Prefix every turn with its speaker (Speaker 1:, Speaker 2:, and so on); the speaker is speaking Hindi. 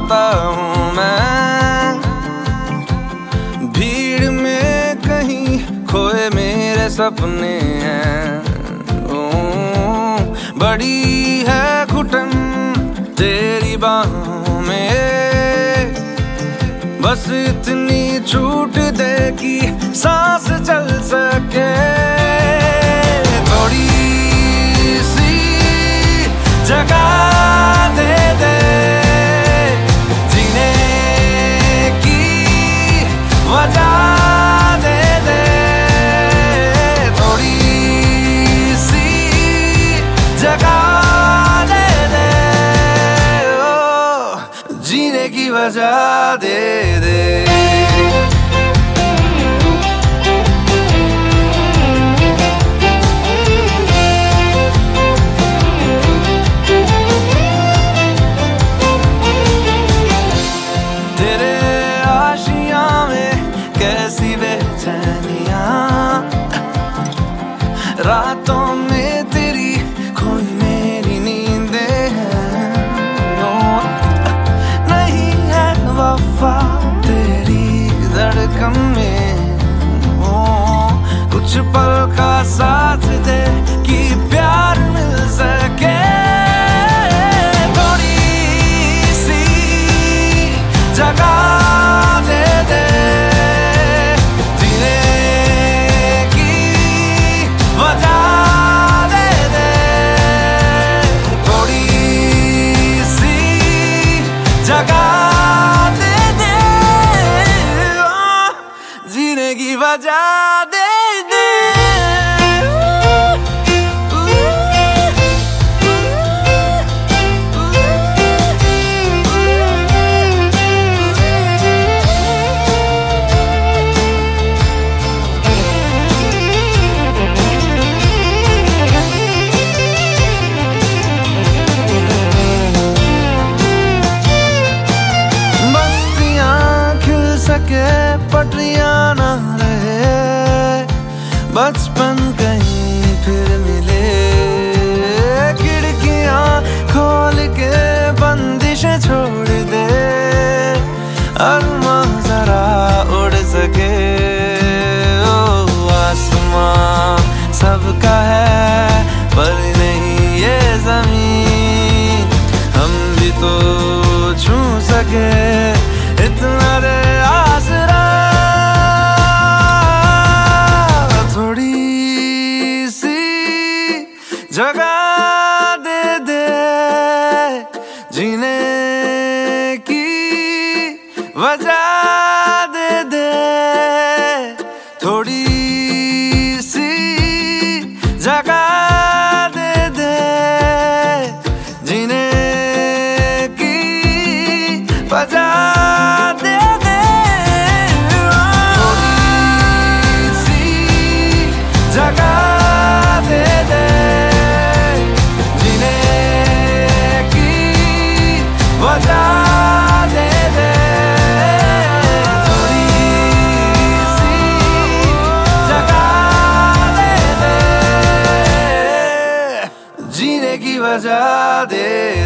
Speaker 1: खोता हूँ मैं, भीड़ में कहीं खोए मेरे सपने हैं। बड़ी है घुटन तेरी बाहों में, बस इतनी छूट दे कि सांस चल सके। थोड़ी सी जगह दे दे जीने की वजह दे दे, थोड़ी सी जगह दे दे, ओ जीने की वजह दे दे। कैसी बेचैनियां रातों में तेरी खोई मेरी नींदें हैं। नहीं है वफा तेरी धड़कन में, कुछ पल का साथ दे कि प्यार मिल सके। थोड़ी सी जगह दे दे जीने की वजह दे दे। पटरियां ना रहे, बचपन कहीं फिर मिले, खिड़कियां खोल के बंदिशें छोड़ दे, अरमां जरा उड़ सके। ओ आसमां सबका है पर नहीं ये जमीन, हम भी तो छू सके इतना दे आसरा। थोड़ी सी जगह दे दे जीने की वजह दे दे, थोड़ी सी जगह दे दे जीने की वजह दे दे, थोड़ी सी जगह दे दे जीने की वजह दे दे, थोड़ी सी जगह दे दे जीने की वजह दे